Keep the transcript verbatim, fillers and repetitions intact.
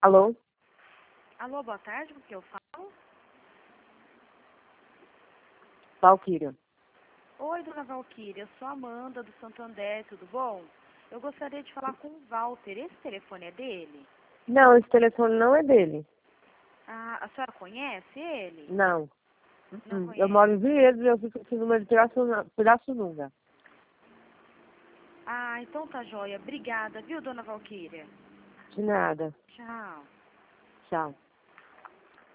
Alô? Alô, boa tarde, com que eu falo? Valquíria. Oi, dona Valquíria, eu sou a Amanda do Santander, tudo bom? Eu gostaria de falar com o Walter, esse telefone é dele? Não, esse telefone não é dele. Ah, a senhora conhece ele? Não. Não Hum, Eu conhece? moro em Vinhedo e eu fico com esse número de Pirassununga. Pirassununga. Ah, então tá joia. Obrigada, viu, dona Valquíria? De nada. Tchau. Tchau.